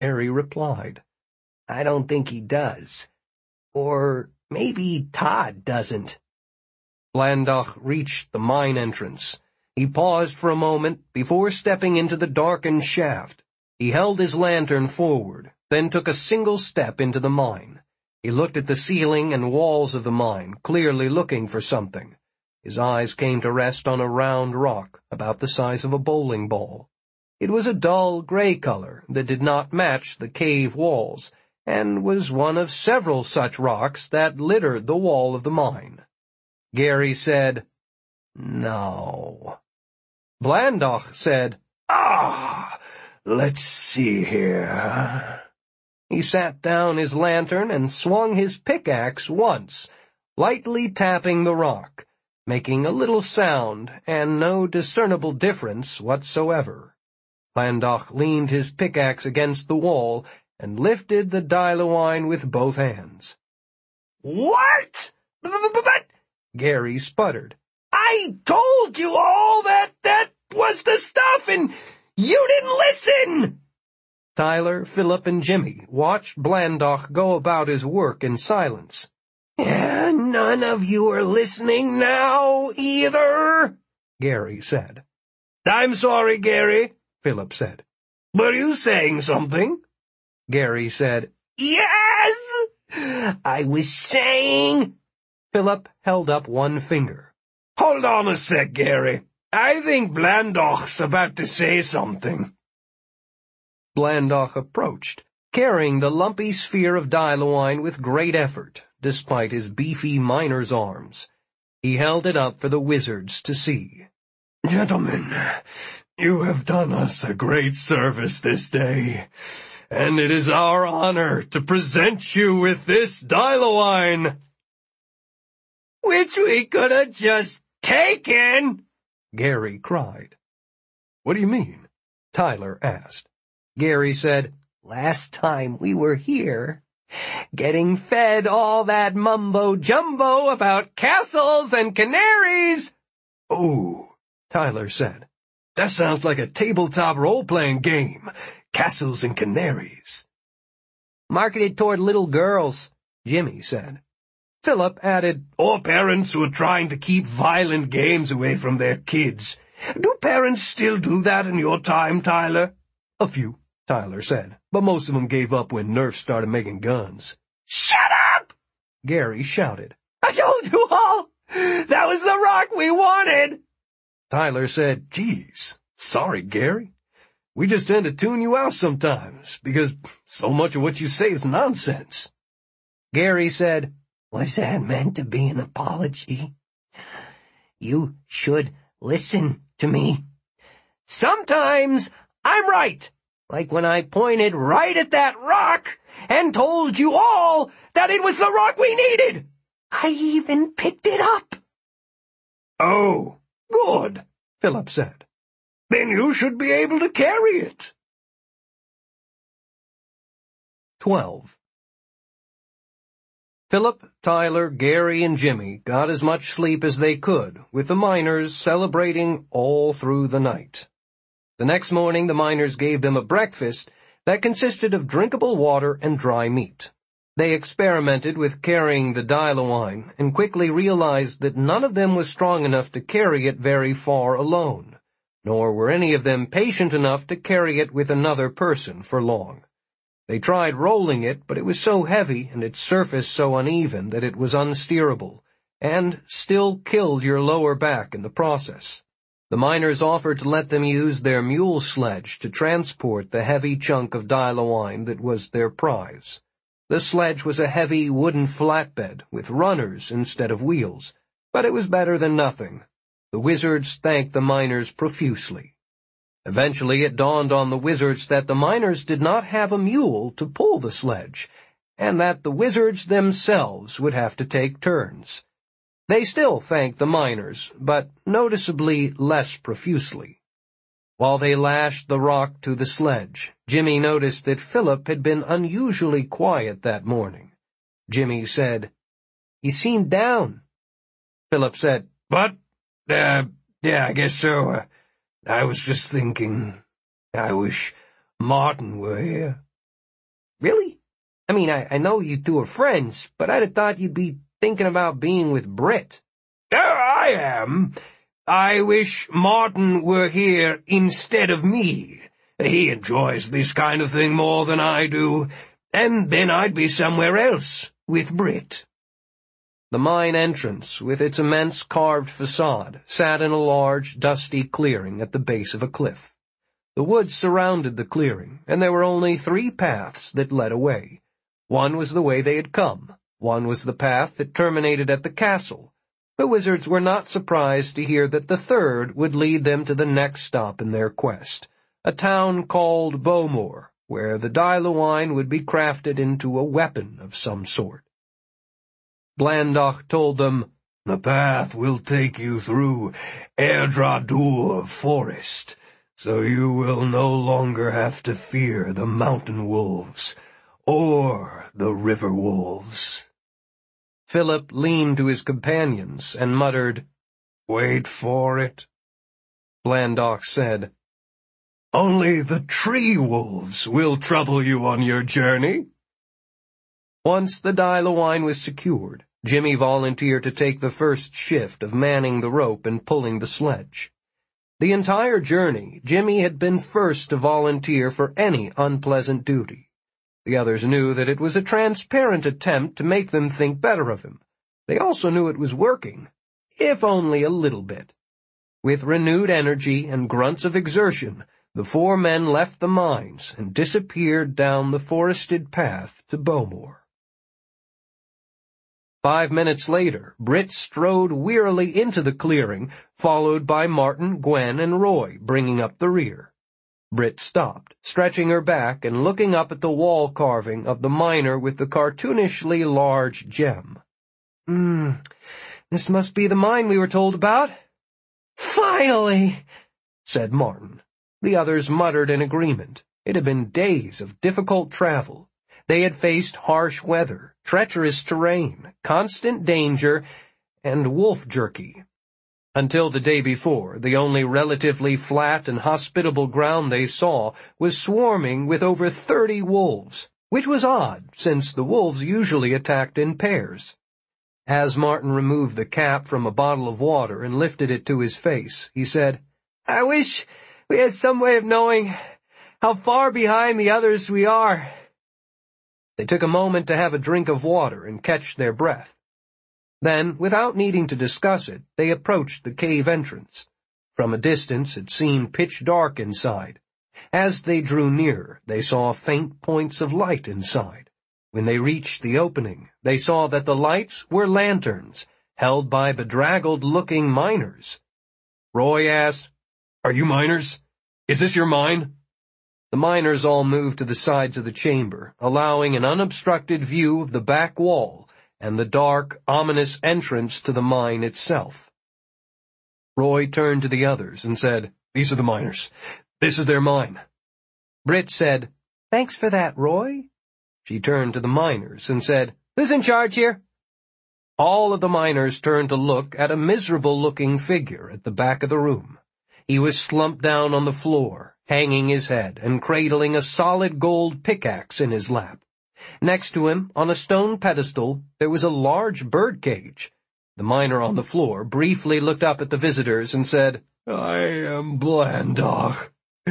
Gary replied. I don't think he does. Or maybe Todd doesn't. Blandoch reached the mine entrance. He paused for a moment before stepping into the darkened shaft. He held his lantern forward, then took a single step into the mine. He looked at the ceiling and walls of the mine, clearly looking for something. His eyes came to rest on a round rock, about the size of a bowling ball. It was a dull gray color that did not match the cave walls, and was one of several such rocks that littered the wall of the mine. Gary said, No. Blandoch said, Let's see here. He sat down his lantern and swung his pickaxe once, lightly tapping the rock, making a little sound and no discernible difference whatsoever. Blandoch leaned his pickaxe against the wall and lifted the Diluine with both hands. What? But, Gary sputtered. I told you all that was the stuff, and you didn't listen! Tyler, Philip, and Jimmy watched Blandoch go about his work in silence. None of you are listening now, either, Gary said. I'm sorry, Gary, Philip said. Were you saying something? Gary said, Yes! I was saying... Philip held up one finger. Hold on a sec, Gary. I think Blandoch's about to say something. Blandoch approached, carrying the lumpy sphere of Diluine with great effort, despite his beefy miner's arms. He held it up for the wizards to see. Gentlemen, you have done us a great service this day, and it is our honor to present you with this Diluine. Which we could have just taken, Gary cried. What do you mean? Tyler asked. Gary said, Last time we were here, getting fed all that mumbo-jumbo about castles and canaries. Oh, Tyler said. That sounds like a tabletop role-playing game. Castles and canaries. Marketed toward little girls, Jimmy said. Philip added, Or parents who are trying to keep violent games away from their kids. Do parents still do that in your time, Tyler? A few, Tyler said, but most of them gave up when Nerf started making guns. Shut up! Gary shouted. I told you all! That was the rock we wanted! Tyler said, Geez, sorry, Gary. We just tend to tune you out sometimes, because so much of what you say is nonsense. Gary said, Was that meant to be an apology? You should listen to me. Sometimes I'm right, like when I pointed right at that rock and told you all that it was the rock we needed. I even picked it up. Oh, good, Philip said. Then you should be able to carry it. 12. Philip, Tyler, Gary, and Jimmy got as much sleep as they could, with the miners celebrating all through the night. The next morning the miners gave them a breakfast that consisted of drinkable water and dry meat. They experimented with carrying the Diluine and quickly realized that none of them was strong enough to carry it very far alone, nor were any of them patient enough to carry it with another person for long. They tried rolling it, but it was so heavy and its surface so uneven that it was unsteerable, and still killed your lower back in the process. The miners offered to let them use their mule sledge to transport the heavy chunk of Diluine that was their prize. The sledge was a heavy wooden flatbed with runners instead of wheels, but it was better than nothing. The wizards thanked the miners profusely. Eventually it dawned on the wizards that the miners did not have a mule to pull the sledge, and that the wizards themselves would have to take turns. They still thanked the miners, but noticeably less profusely. While they lashed the rock to the sledge, Jimmy noticed that Philip had been unusually quiet that morning. Jimmy said, "He seemed down." Philip said, "What? Yeah, I guess so. I was just thinking, I wish Martin were here." Really? I mean, I know you two are friends, but I'd have thought you'd be thinking about being with Britt. I am. I wish Martin were here instead of me. He enjoys this kind of thing more than I do, and then I'd be somewhere else with Britt. The mine entrance, with its immense carved facade, sat in a large, dusty clearing at the base of a cliff. The woods surrounded the clearing, and there were only 3 paths that led away. One was the way they had come. One was the path that terminated at the castle. The wizards were not surprised to hear that the third would lead them to the next stop in their quest, a town called Bowmore, where the Dylewine would be crafted into a weapon of some sort. Blandoch told them, "The path will take you through Erdradur Forest, so you will no longer have to fear the mountain wolves or the river wolves." Philip leaned to his companions and muttered, "Wait for it." Blandoch said, "Only the tree wolves will trouble you on your journey." Once the Dylewine was secured, Jimmy volunteered to take the first shift of manning the rope and pulling the sledge. The entire journey, Jimmy had been first to volunteer for any unpleasant duty. The others knew that it was a transparent attempt to make them think better of him. They also knew it was working, if only a little bit. With renewed energy and grunts of exertion, the 4 men left the mines and disappeared down the forested path to Bowmore. 5 minutes later, Britt strode wearily into the clearing, followed by Martin, Gwen, and Roy, bringing up the rear. Britt stopped, stretching her back and looking up at the wall carving of the miner with the cartoonishly large gem. This must be the mine we were told about." "Finally," said Martin. The others muttered in agreement. It had been days of difficult travel. They had faced harsh weather, treacherous terrain, constant danger, and wolf jerky. Until the day before, the only relatively flat and hospitable ground they saw was swarming with over 30 wolves, which was odd, since the wolves usually attacked in pairs. As Martin removed the cap from a bottle of water and lifted it to his face, he said, "I wish we had some way of knowing how far behind the others we are." They took a moment to have a drink of water and catch their breath. Then, without needing to discuss it, they approached the cave entrance. From a distance, it seemed pitch dark inside. As they drew nearer, they saw faint points of light inside. When they reached the opening, they saw that the lights were lanterns, held by bedraggled-looking miners. Roy asked, "Are you miners? Is this your mine?" The miners all moved to the sides of the chamber, allowing an unobstructed view of the back wall and the dark, ominous entrance to the mine itself. Roy turned to the others and said, "These are the miners. This is their mine." Britt said, "Thanks for that, Roy." She turned to the miners and said, "Who's in charge here?" All of the miners turned to look at a miserable-looking figure at the back of the room. He was slumped down on the floor, hanging his head and cradling a solid gold pickaxe in his lap. Next to him, on a stone pedestal, there was a large bird cage. The miner on the floor briefly looked up at the visitors and said, "I am Blandoch,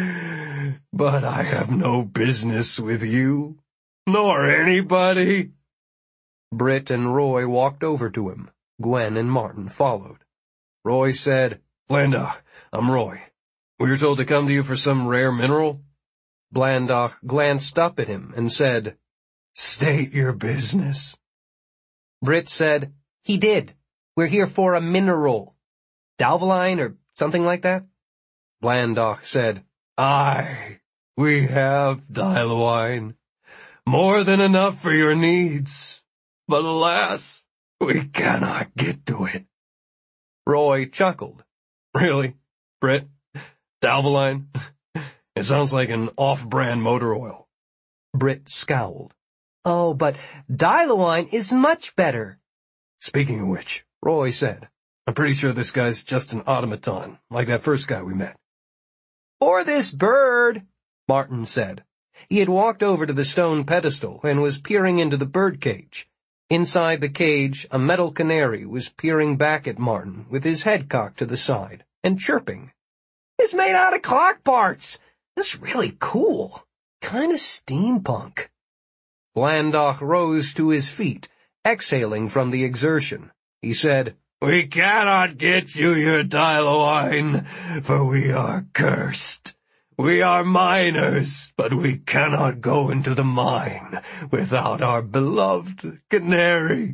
but I have no business with you, nor anybody." Britt and Roy walked over to him. Gwen and Martin followed. Roy said, "Blandoch, I'm Roy. We were told to come to you for some rare mineral." Blandoch glanced up at him and said, "State your business." Britt said, "He did. We're here for a mineral. Dalveline or something like that?" Blandoch said, "Aye, we have Dylewine. More than enough for your needs. But alas, we cannot get to it." Roy chuckled. "Really, Britt? Dalveline? It sounds like an off-brand motor oil." Britt scowled. "Oh, but Dylewine is much better." "Speaking of which," Roy said, "I'm pretty sure this guy's just an automaton, like that first guy we met." "Or this bird," Martin said. He had walked over to the stone pedestal and was peering into the birdcage. Inside the cage, a metal canary was peering back at Martin with his head cocked to the side and chirping. "It's made out of clock parts. That's really cool. Kinda steampunk." Blandoch rose to his feet, exhaling from the exertion. He said, "We cannot get you your Dial-O-Wine, for we are cursed. We are miners, but we cannot go into the mine without our beloved canary,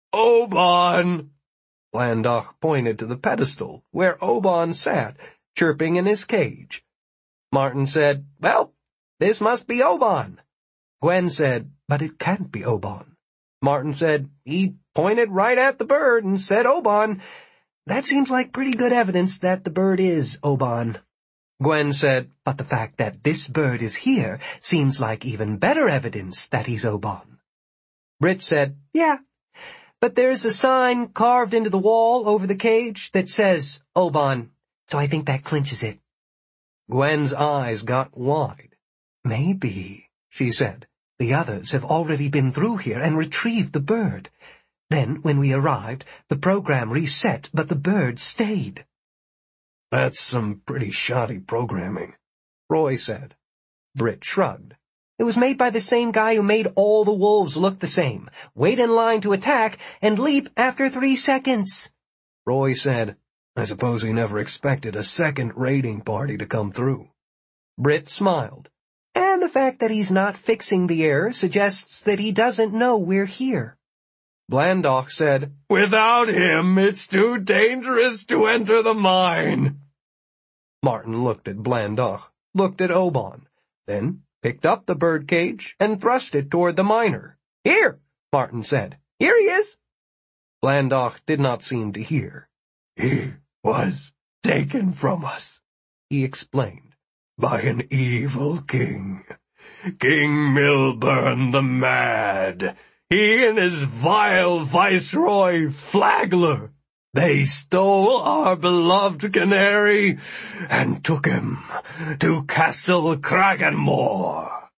Oban." Blandoch pointed to the pedestal, where Oban sat, chirping in his cage. Martin said, "Well, this must be Oban." Gwen said, "But it can't be Oban." Martin said, "He pointed right at the bird and said Oban. That seems like pretty good evidence that the bird is Oban." Gwen said, "But the fact that this bird is here seems like even better evidence that he's Oban." Britt said, "Yeah, but there's a sign carved into the wall over the cage that says Oban, so I think that clinches it." Gwen's eyes got wide. "Maybe," she said, "the others have already been through here and retrieved the bird. Then, when we arrived, the program reset, but the bird stayed." "That's some pretty shoddy programming," Roy said. Britt shrugged. "It was made by the same guy who made all the wolves look the same, wait in line to attack, and leap after 3 seconds." Roy said, "I suppose he never expected a second raiding party to come through." Britt smiled. "And the fact that he's not fixing the error suggests that he doesn't know we're here." Blandoch said, "Without him, it's too dangerous to enter the mine." Martin looked at Blandoch, looked at Oban, then picked up the birdcage and thrust it toward the miner. "Here," Martin said. "Here he is." Blandoch did not seem to hear. "He was taken from us," he explained, "by an evil king. King Milburn the Mad. He and his vile viceroy, Flagler. They stole our beloved canary and took him to Castle Kraganmore."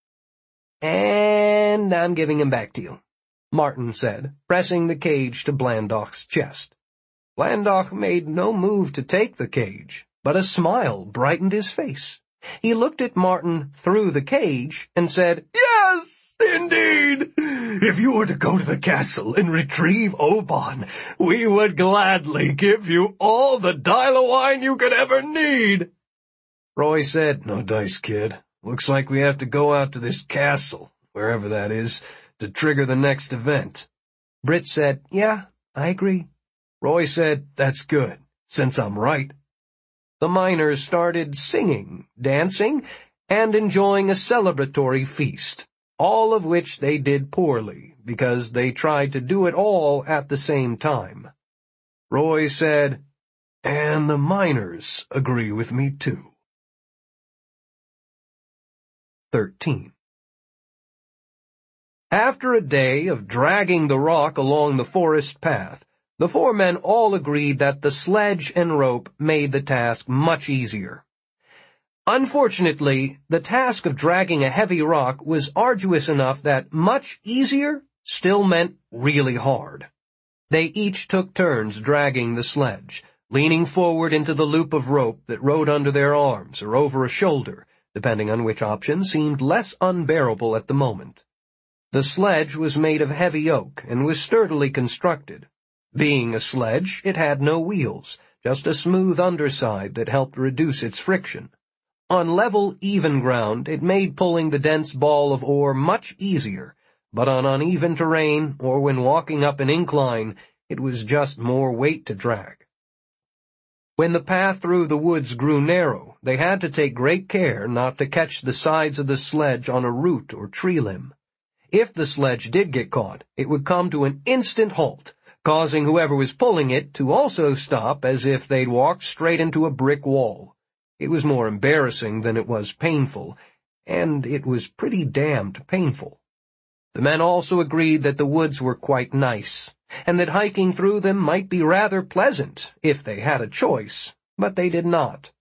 "And I'm giving him back to you," Martin said, pressing the cage to Blandoch's chest. Blandoch made no move to take the cage, but a smile brightened his face. He looked at Martin through the cage and said, "Yes! Indeed! If you were to go to the castle and retrieve Oban, we would gladly give you all the Dial-O-Wine you could ever need." Roy said, "No dice, kid. Looks like we have to go out to this castle, wherever that is, to trigger the next event." Britt said, "Yeah, I agree." Roy said, "That's good, since I'm right." The miners started singing, dancing, and enjoying a celebratory feast, all of which they did poorly, because they tried to do it all at the same time. Roy said, "And the miners agree with me too." 13. After a day of dragging the rock along the forest path, the 4 men all agreed that the sledge and rope made the task much easier. Unfortunately, the task of dragging a heavy rock was arduous enough that much easier still meant really hard. They each took turns dragging the sledge, leaning forward into the loop of rope that rode under their arms or over a shoulder, depending on which option seemed less unbearable at the moment. The sledge was made of heavy oak and was sturdily constructed. Being a sledge, it had no wheels, just a smooth underside that helped reduce its friction. On level, even ground, it made pulling the dense ball of ore much easier, but on uneven terrain, or when walking up an incline, it was just more weight to drag. When the path through the woods grew narrow, they had to take great care not to catch the sides of the sledge on a root or tree limb. If the sledge did get caught, it would come to an instant halt, causing whoever was pulling it to also stop as if they'd walked straight into a brick wall. It was more embarrassing than it was painful, and it was pretty damned painful. The men also agreed that the woods were quite nice, and that hiking through them might be rather pleasant if they had a choice, but they did not.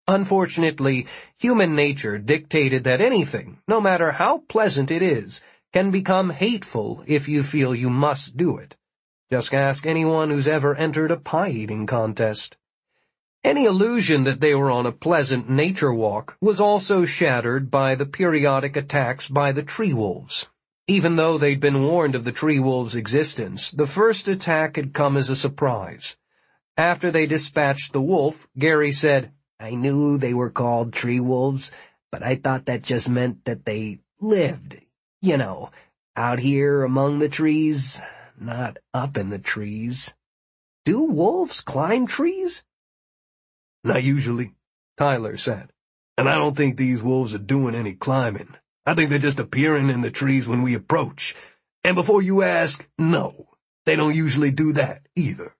Unfortunately, human nature dictated that anything, no matter how pleasant it is, can become hateful if you feel you must do it. Just ask anyone who's ever entered a pie-eating contest. Any illusion that they were on a pleasant nature walk was also shattered by the periodic attacks by the tree wolves. Even though they'd been warned of the tree wolves' existence, the first attack had come as a surprise. After they dispatched the wolf, Gary said, "I knew they were called tree wolves, but I thought that just meant that they lived, out here among the trees, not up in the trees." "Do wolves climb trees?" "Not usually," Tyler said. "And I don't think these wolves are doing any climbing. I think they're just appearing in the trees when we approach. And before you ask, no, they don't usually do that either."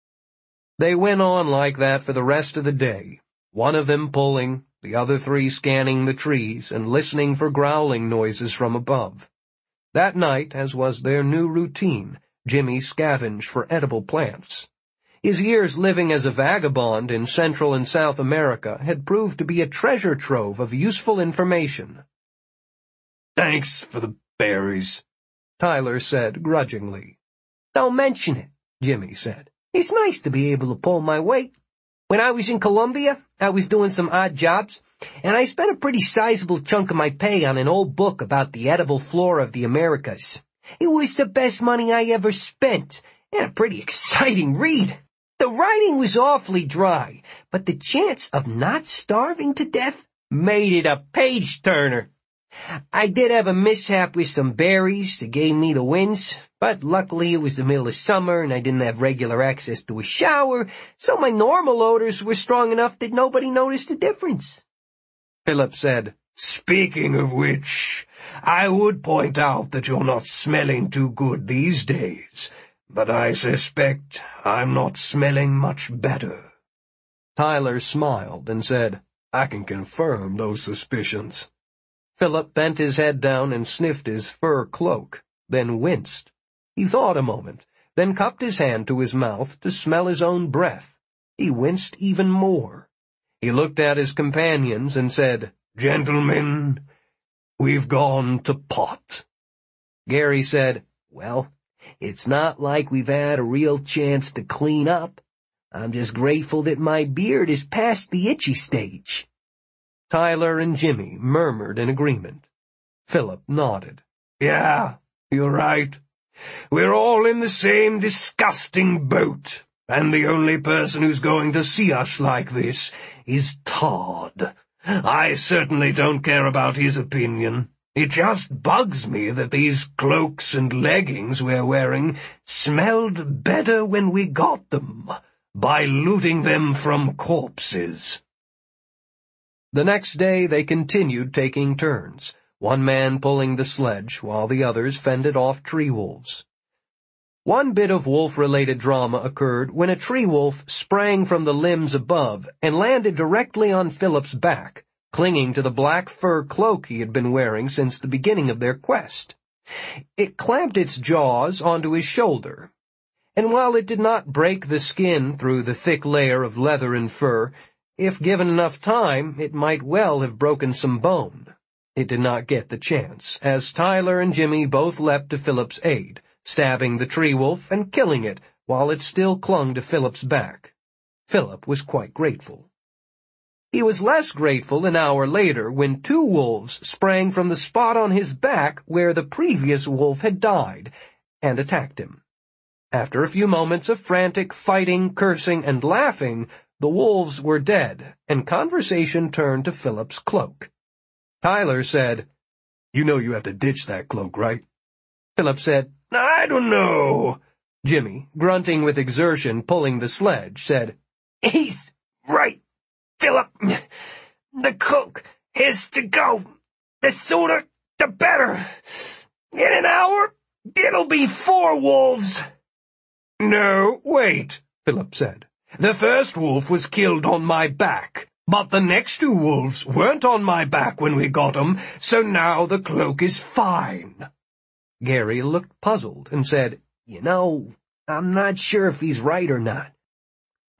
They went on like that for the rest of the day, one of them pulling, the other three scanning the trees and listening for growling noises from above. That night, as was their new routine, Jimmy scavenged for edible plants. His years living as a vagabond in Central and South America had proved to be a treasure trove of useful information. "Thanks for the berries," Tyler said grudgingly. "Don't mention it," Jimmy said. "It's nice to be able to pull my weight. When I was in Colombia, I was doing some odd jobs, and I spent a pretty sizable chunk of my pay on an old book about the edible flora of the Americas. It was the best money I ever spent, and a pretty exciting read. The writing was awfully dry, but the chance of not starving to death made it a page-turner. I did have a mishap with some berries that gave me the winds, but luckily it was the middle of summer and I didn't have regular access to a shower, so my normal odors were strong enough that nobody noticed the difference." Philip said, "Speaking of which, I would point out that you're not smelling too good these days, but I suspect I'm not smelling much better." Tyler smiled and said, "I can confirm those suspicions." Philip bent his head down and sniffed his fur cloak, then winced. He thought a moment, then cupped his hand to his mouth to smell his own breath. He winced even more. He looked at his companions and said, "Gentlemen, we've gone to pot." Gary said, "Well, it's not like we've had a real chance to clean up. I'm just grateful that my beard is past the itchy stage." Tyler and Jimmy murmured in agreement. Philip nodded. "Yeah, you're right. We're all in the same disgusting boat, and the only person who's going to see us like this is Todd. I certainly don't care about his opinion. It just bugs me that these cloaks and leggings we're wearing smelled better when we got them, by looting them from corpses." The next day they continued taking turns, one man pulling the sledge while the others fended off tree wolves. One bit of wolf-related drama occurred when a tree wolf sprang from the limbs above and landed directly on Philip's back, clinging to the black fur cloak he had been wearing since the beginning of their quest. It clamped its jaws onto his shoulder, and while it did not break the skin through the thick layer of leather and fur, if given enough time, it might well have broken some bone. It did not get the chance, as Tyler and Jimmy both leapt to Philip's aid, stabbing the tree wolf and killing it while it still clung to Philip's back. Philip was quite grateful. He was less grateful an hour later when two wolves sprang from the spot on his back where the previous wolf had died and attacked him. After a few moments of frantic fighting, cursing, and laughing, the wolves were dead, and conversation turned to Philip's cloak. Tyler said, "You know you have to ditch that cloak, right?" Philip said, "I don't know." Jimmy, grunting with exertion pulling the sledge, said, "He's right, Philip. The cloak has to go. The sooner, the better. In an hour, it'll be 4 wolves." "No, wait," Philip said. "The first wolf was killed on my back, but the next 2 wolves weren't on my back when we got 'em, so now the cloak is fine." Gary looked puzzled and said, "I'm not sure if he's right or not.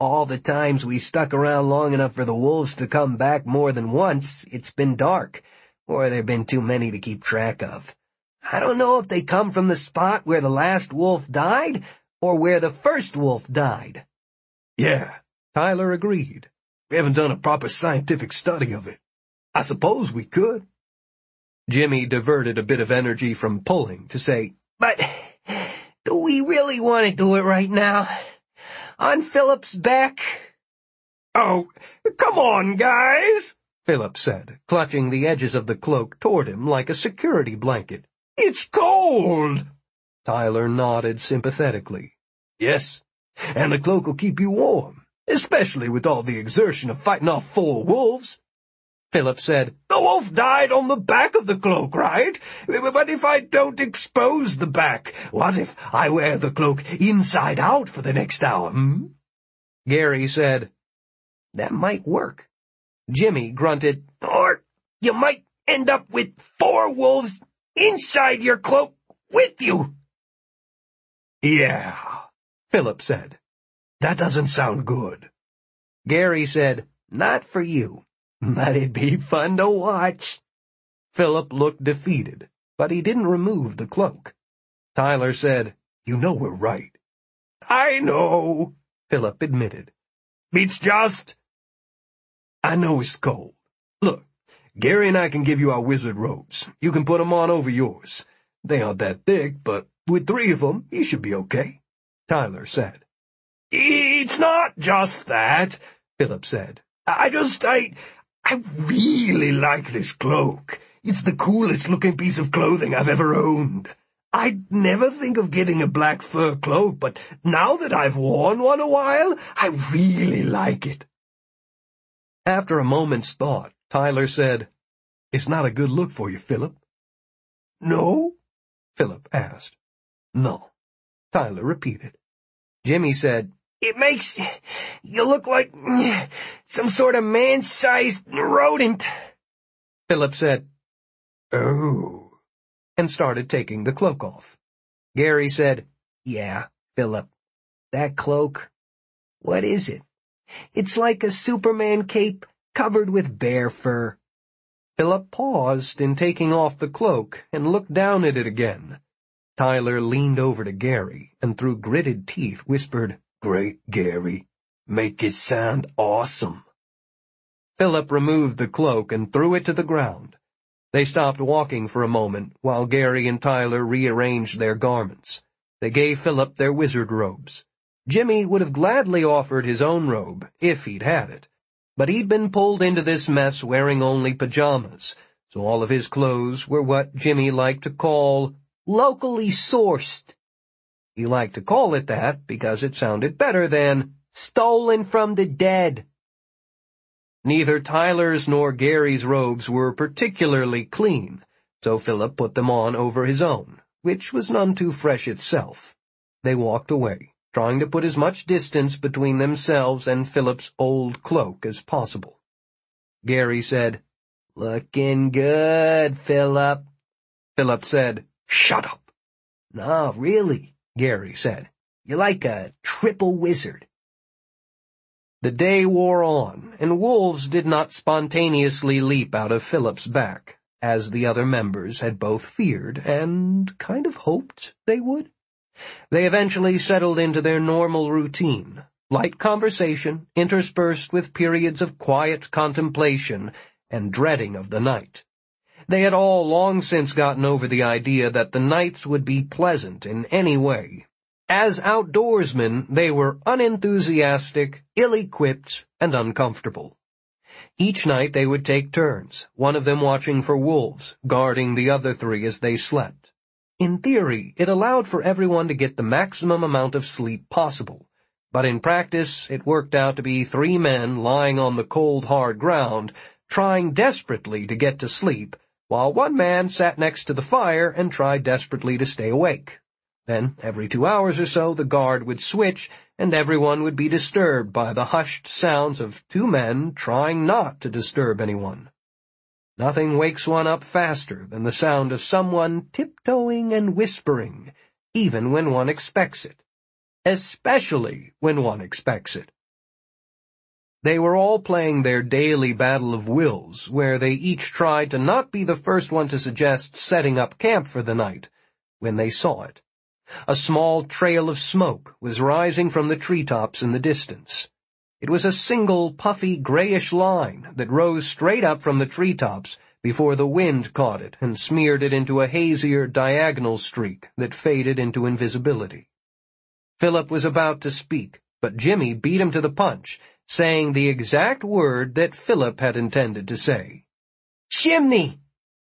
All the times we stuck around long enough for the wolves to come back more than once, it's been dark, or there've been too many to keep track of. I don't know if they come from the spot where the last wolf died, or where the first wolf died." "Yeah," Tyler agreed. "We haven't done a proper scientific study of it. I suppose we could." Jimmy diverted a bit of energy from pulling to say, "But do we really want to do it right now? On Philip's back?" "Oh, come on, guys," Philip said, clutching the edges of the cloak toward him like a security blanket. "It's cold." Tyler nodded sympathetically. "Yes, and the cloak will keep you warm, especially with all the exertion of fighting off 4 wolves. Philip said, "The wolf died on the back of the cloak, right? But if I don't expose the back, what if I wear the cloak inside out for the next hour, Gary said, "That might work." Jimmy grunted, "Or you might end up with 4 wolves inside your cloak with you." "Yeah," Philip said. "That doesn't sound good." Gary said, "Not for you, but it'd be fun to watch." Philip looked defeated, but he didn't remove the cloak. Tyler said, "You know we're right." "I know," Philip admitted. "It's just—" "I know it's cold. Look, Gary and I can give you our wizard robes. You can put 'em on over yours. They aren't that thick, but with 3 of 'em, you should be okay," Tyler said. "It's not just that," Philip said. I really like this cloak. It's the coolest looking piece of clothing I've ever owned. I'd never think of getting a black fur cloak, but now that I've worn one a while, I really like it." After a moment's thought, Tyler said, "It's not a good look for you, Philip." "No?" Philip asked. "No," Tyler repeated. Jimmy said, "It makes you look like some sort of man-sized rodent." Philip said, "Oh," and started taking the cloak off. Gary said, "Yeah, Philip, that cloak, what is it? It's like a Superman cape covered with bear fur." Philip paused in taking off the cloak and looked down at it again. Tyler leaned over to Gary and through gritted teeth whispered, "Great, Gary. Make it sound awesome." Philip removed the cloak and threw it to the ground. They stopped walking for a moment while Gary and Tyler rearranged their garments. They gave Philip their wizard robes. Jimmy would have gladly offered his own robe, if he'd had it. But he'd been pulled into this mess wearing only pajamas, so all of his clothes were what Jimmy liked to call locally sourced. He liked to call it that because it sounded better than stolen from the dead. Neither Tyler's nor Gary's robes were particularly clean, so Philip put them on over his own, which was none too fresh itself. They walked away, trying to put as much distance between themselves and Philip's old cloak as possible. Gary said, "Looking good, Philip." Philip said, "Shut up." "No, really," Gary said. "You're like a triple wizard." The day wore on, and wolves did not spontaneously leap out of Philip's back, as the other members had both feared and kind of hoped they would. They eventually settled into their normal routine, light conversation interspersed with periods of quiet contemplation and dreading of the night. They had all long since gotten over the idea that the nights would be pleasant in any way. As outdoorsmen, they were unenthusiastic, ill-equipped, and uncomfortable. Each night they would take turns, one of them watching for wolves, guarding the other 3 as they slept. In theory, it allowed for everyone to get the maximum amount of sleep possible, but in practice it worked out to be 3 men lying on the cold, hard ground, trying desperately to get to sleep, while one man sat next to the fire and tried desperately to stay awake. Then, every 2 hours or so, the guard would switch, and everyone would be disturbed by the hushed sounds of 2 men trying not to disturb anyone. Nothing wakes one up faster than the sound of someone tiptoeing and whispering, even when one expects it. Especially when one expects it. They were all playing their daily battle of wills, where they each tried to not be the first one to suggest setting up camp for the night, when they saw it. A small trail of smoke was rising from the treetops in the distance. It was a single puffy grayish line that rose straight up from the treetops before the wind caught it and smeared it into a hazier diagonal streak that faded into invisibility. Philip was about to speak, but Jimmy beat him to the punch, saying the exact word that Philip had intended to say. "Chimney!"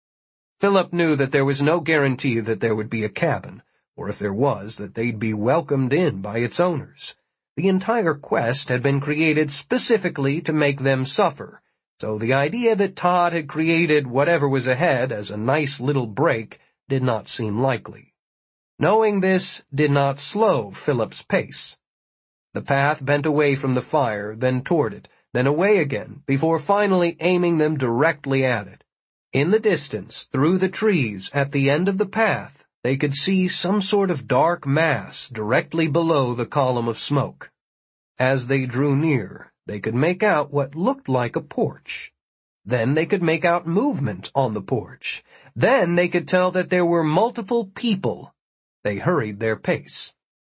Philip knew that there was no guarantee that there would be a cabin, or if there was, that they'd be welcomed in by its owners. The entire quest had been created specifically to make them suffer, so the idea that Todd had created whatever was ahead as a nice little break did not seem likely. Knowing this did not slow Philip's pace. The path bent away from the fire, then toward it, then away again, before finally aiming them directly at it. In the distance, through the trees, at the end of the path, they could see some sort of dark mass directly below the column of smoke. As they drew near, they could make out what looked like a porch. Then they could make out movement on the porch. Then they could tell that there were multiple people. They hurried their pace.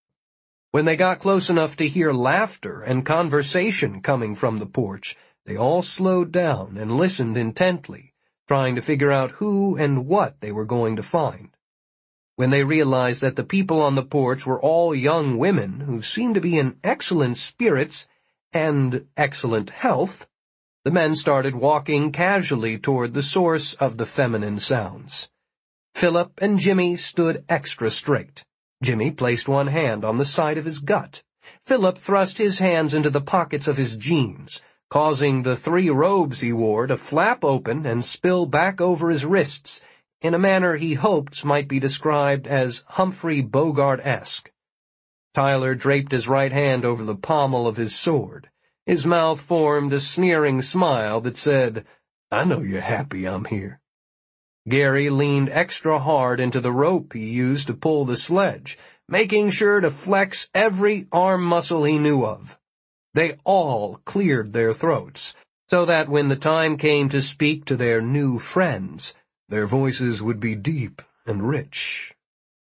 When they got close enough to hear laughter and conversation coming from the porch, they all slowed down and listened intently, trying to figure out who and what they were going to find. When they realized that the people on the porch were all young women who seemed to be in excellent spirits and excellent health, the men started walking casually toward the source of the feminine sounds. Philip and Jimmy stood extra straight. Jimmy placed one hand on the side of his gut. Philip thrust his hands into the pockets of his jeans, causing the 3 robes he wore to flap open and spill back over his wrists in a manner he hoped might be described as Humphrey Bogart-esque. Tyler draped his right hand over the pommel of his sword. His mouth formed a sneering smile that said, "I know you're happy I'm here." Gary leaned extra hard into the rope he used to pull the sledge, making sure to flex every arm muscle he knew of. They all cleared their throats, so that when the time came to speak to their new friends, their voices would be deep and rich.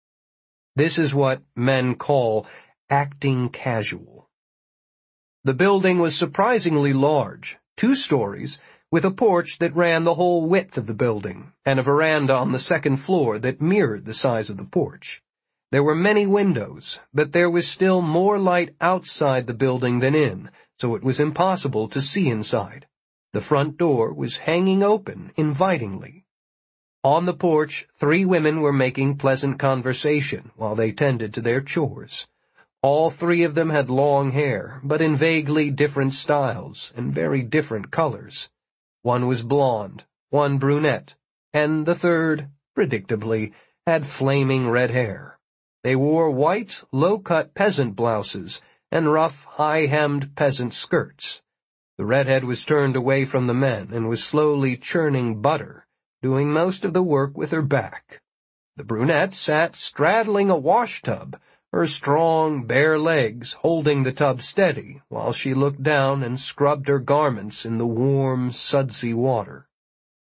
This is what men call acting casual. The building was surprisingly large, 2 stories, with a porch that ran the whole width of the building, and a veranda on the second floor that mirrored the size of the porch. There were many windows, but there was still more light outside the building than in, so it was impossible to see inside. The front door was hanging open invitingly. On the porch, 3 women were making pleasant conversation while they tended to their chores. All 3 of them had long hair, but in vaguely different styles and very different colors. One was blonde, one brunette, and the third, predictably, had flaming red hair. They wore white, low-cut peasant blouses and rough, high-hemmed peasant skirts. The redhead was turned away from the men and was slowly churning butter, doing most of the work with her back. The brunette sat straddling a washtub, her strong, bare legs holding the tub steady while she looked down and scrubbed her garments in the warm, sudsy water.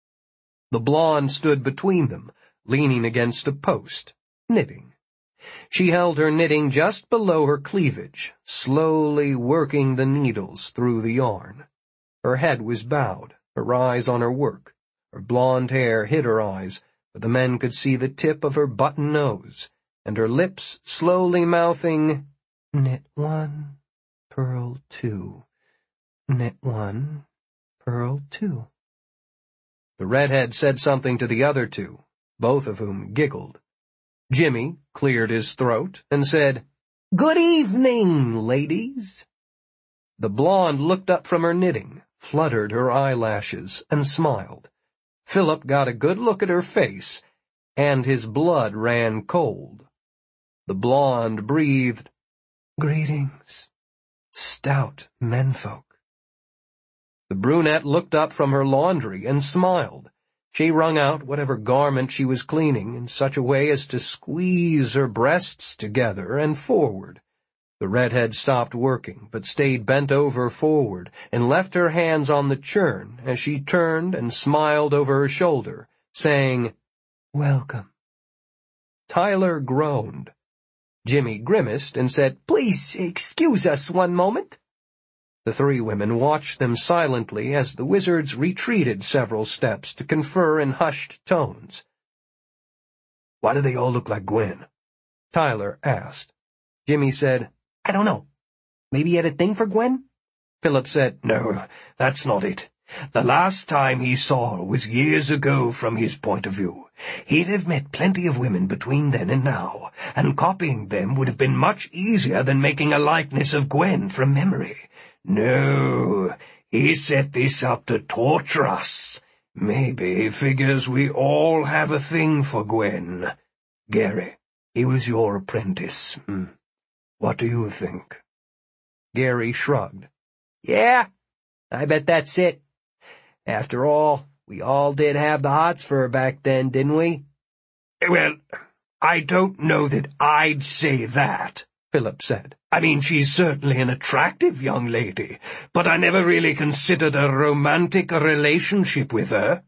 The blonde stood between them, leaning against a post, knitting. She held her knitting just below her cleavage, slowly working the needles through the yarn. Her head was bowed, her eyes on her work. Her blonde hair hid her eyes, but the men could see the tip of her button nose, and her lips slowly mouthing, "Knit 1, purl 2, knit 1, purl 2. The redhead said something to the other 2, both of whom giggled. Jimmy cleared his throat and said, "Good evening, ladies." The blonde looked up from her knitting, fluttered her eyelashes, and smiled. Philip got a good look at her face, and his blood ran cold. The blonde breathed, "Greetings, stout menfolk." The brunette looked up from her laundry and smiled. She wrung out whatever garment she was cleaning in such a way as to squeeze her breasts together and forward. The redhead stopped working, but stayed bent over forward and left her hands on the churn as she turned and smiled over her shoulder, saying, "Welcome." Tyler groaned. Jimmy grimaced and said, "Please excuse us one moment." The three women watched them silently as the wizards retreated several steps to confer in hushed tones. "Why do they all look like Gwen?" Tyler asked. Jimmy said, "I don't know. Maybe he had a thing for Gwen?" Philip said, "No, that's not it. The last time he saw her was years ago from his point of view. He'd have met plenty of women between then and now, and copying them would have been much easier than making a likeness of Gwen from memory. No, he set this up to torture us. Maybe he figures we all have a thing for Gwen. Gary, he was your apprentice. What do you think?" Gary shrugged. "Yeah, I bet that's it. After all, we all did have the hots for her back then, didn't we?" "Well, I don't know that I'd say that," Philip said. "I mean, she's certainly an attractive young lady, but I never really considered a romantic relationship with her."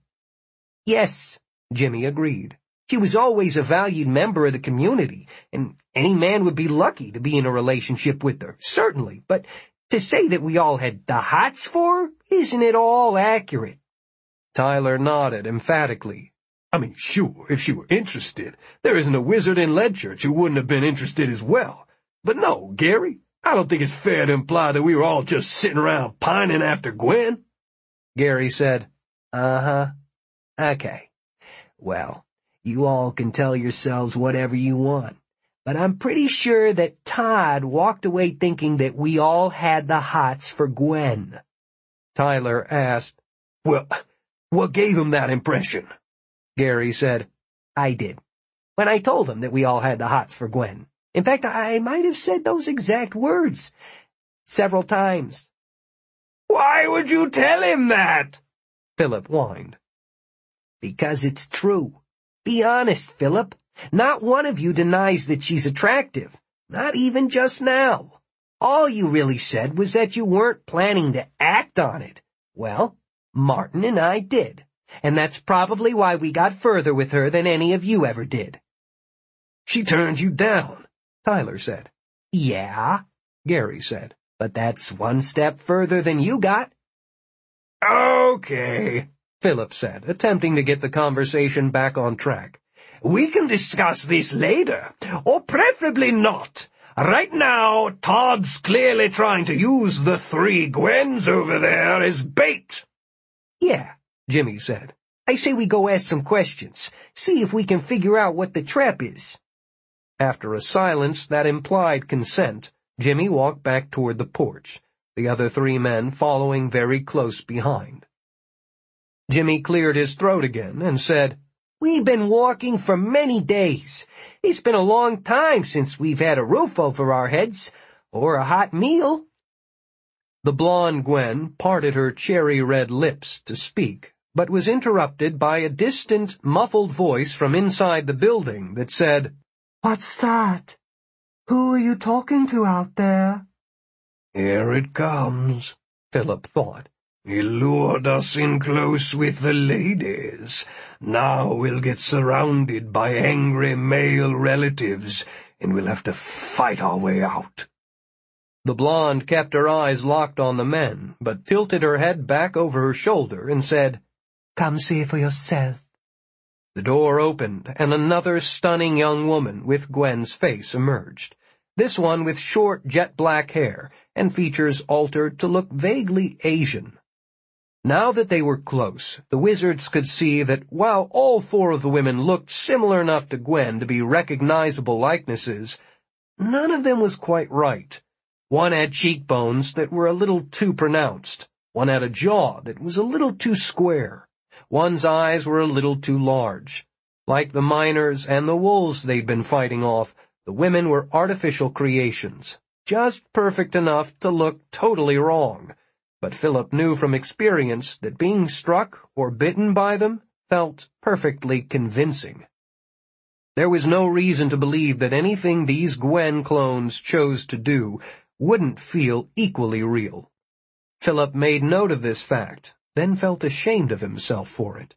"Yes," Jimmy agreed. "She was always a valued member of the community, and any man would be lucky to be in a relationship with her, certainly, but to say that we all had the hots for her, isn't at all accurate." Tyler nodded emphatically. "I mean, sure, if she were interested, there isn't a wizard in Leadchurch who wouldn't have been interested as well. But no, Gary, I don't think it's fair to imply that we were all just sitting around pining after Gwen." Gary said, "Uh-huh. Okay. Well, you all can tell yourselves whatever you want, but I'm pretty sure that Todd walked away thinking that we all had the hots for Gwen." Tyler asked, "Well, what gave him that impression?" Gary said, "I did. When I told him that we all had the hots for Gwen. In fact, I might have said those exact words several times." "Why would you tell him that?" Philip whined. "Because it's true. Be honest, Philip. Not one of you denies that she's attractive. Not even just now. All you really said was that you weren't planning to act on it. Well, Martin and I did, and that's probably why we got further with her than any of you ever did." "She turned you down," Tyler said. "Yeah," Gary said, "but that's one step further than you got." "Okay," Philip said, attempting to get the conversation back on track. "We can discuss this later, or preferably not. Right now, Todd's clearly trying to use the three Gwens over there as bait." "Yeah," Jimmy said. "I say we go ask some questions, see if we can figure out what the trap is." After a silence that implied consent, Jimmy walked back toward the porch, the other three men following very close behind. Jimmy cleared his throat again and said, "We've been walking for many days. It's been a long time since we've had a roof over our heads, or a hot meal." The blonde Gwen parted her cherry-red lips to speak, but was interrupted by a distant, muffled voice from inside the building that said, "What's that? Who are you talking to out there?" "Here it comes," Philip thought. "He lured us in close with the ladies. Now we'll get surrounded by angry male relatives, and we'll have to fight our way out." The blonde kept her eyes locked on the men, but tilted her head back over her shoulder and said, "Come see for yourself." The door opened, and another stunning young woman with Gwen's face emerged, this one with short jet-black hair and features altered to look vaguely Asian. Now that they were close, the wizards could see that while all four of the women looked similar enough to Gwen to be recognizable likenesses, none of them was quite right. One had cheekbones that were a little too pronounced. One had a jaw that was a little too square. One's eyes were a little too large. Like the miners and the wolves they'd been fighting off, the women were artificial creations, just perfect enough to look totally wrong. But Philip knew from experience that being struck or bitten by them felt perfectly convincing. There was no reason to believe that anything these Gwen clones chose to do wouldn't feel equally real. Philip made note of this fact, then felt ashamed of himself for it.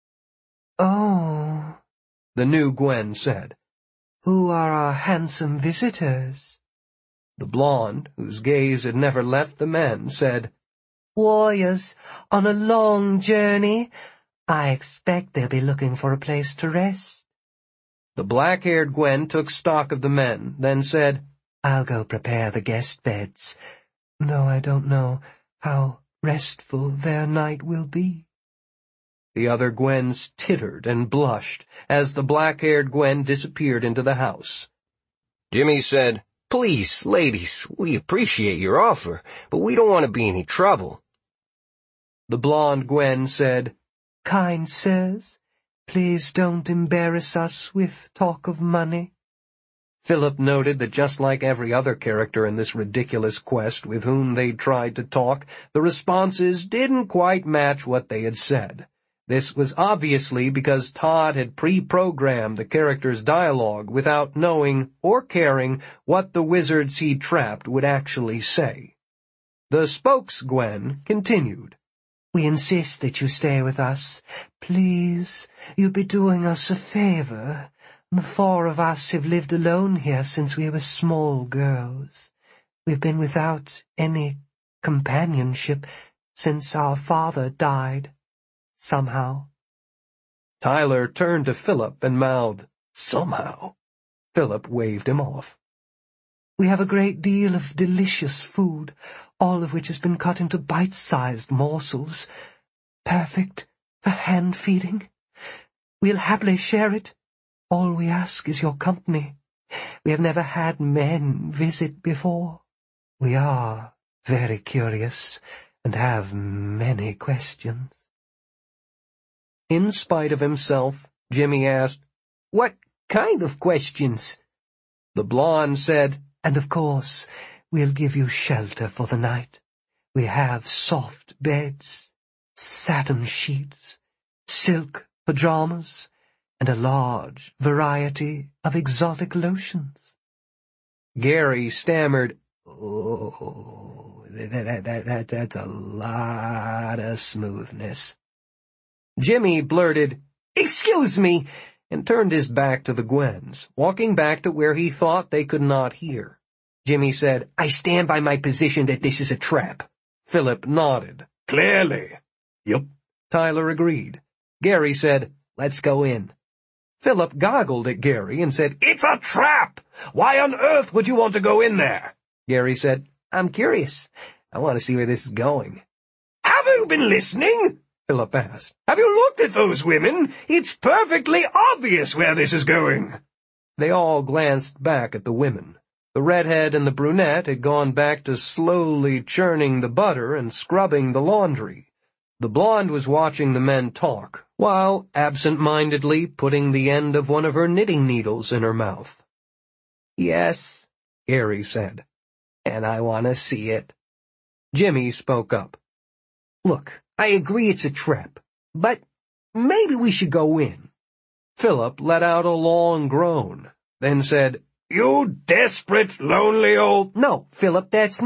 "Oh," the new Gwen said. "Who are our handsome visitors?" The blonde, whose gaze had never left the men, said, "Warriors on a long journey. I expect they'll be looking for a place to rest." The black-haired Gwen took stock of the men, then said, "I'll go prepare the guest beds, though I don't know how restful their night will be." The other Gwens tittered and blushed as the black-haired Gwen disappeared into the house. Jimmy said, "Please, ladies, we appreciate your offer, but we don't want to be any trouble." The blonde Gwen said, "Kind sirs, please don't embarrass us with talk of money." Philip noted that just like every other character in this ridiculous quest with whom they'd tried to talk, the responses didn't quite match what they had said. This was obviously because Todd had pre-programmed the characters' dialogue without knowing or caring what the wizards he trapped would actually say. The spokes-Gwen continued. "We insist that you stay with us. Please, you'd be doing us a favor. The 4 of us have lived alone here since we were small girls. We've been without any companionship since our father died. Somehow." Tyler turned to Philip and mouthed, "Somehow." Philip waved him off. "We have a great deal of delicious food, all of which has been cut into bite-sized morsels, perfect for hand-feeding. We'll happily share it. All we ask is your company. We have never had men visit before. We are very curious and have many questions." In spite of himself, Jimmy asked, "What kind of questions?" The blonde said, "And of course, we'll give you shelter for the night. We have soft beds, satin sheets, silk pajamas, and a large variety of exotic lotions." Gary stammered, "Oh, that's a lot of smoothness." Jimmy blurted, "Excuse me," and turned his back to the Gwens, walking back to where he thought they could not hear. Jimmy said, "I stand by my position that this is a trap." Philip nodded. "Clearly." "Yup," Tyler agreed. Gary said, "Let's go in." Philip goggled at Gary and said, "It's a trap! Why on earth would you want to go in there?" Gary said, "I'm curious. I want to see where this is going." "Have you been listening?" Philip asked. "Have you looked at those women? It's perfectly obvious where this is going." They all glanced back at the women. The redhead and the brunette had gone back to slowly churning the butter and scrubbing the laundry. The blonde was watching the men talk, while absent-mindedly putting the end of one of her knitting needles in her mouth. "Yes," Gary said, "and I want to see it." Jimmy spoke up. "Look, I agree it's a trap, but maybe we should go in." Philip let out a long groan, then said, "You desperate, lonely old—" "No, Philip, that's